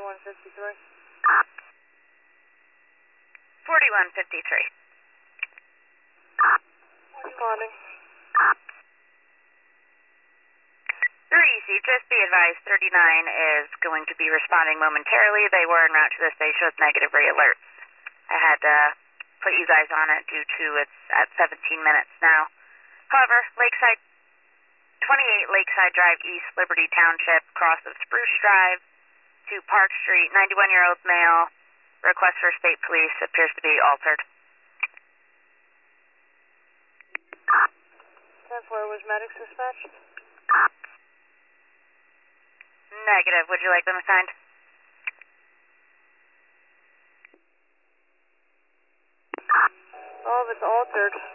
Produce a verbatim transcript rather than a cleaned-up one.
forty-one fifty-three. forty-one fifty-three. Responding. three easy, just be advised, thirty-nine is going to be responding momentarily. They were en route to this station with negative re-alerts. I had to put you guys on it due to it's at seventeen minutes now. However, Lakeside, twenty-eight Lakeside Drive East, Liberty Township, cross of Spruce Drive to Park Street, ninety-one-year-old male, request for state police appears to be altered. ten four, was medics dispatched? Negative. Would you like them assigned? Oh, if it's altered,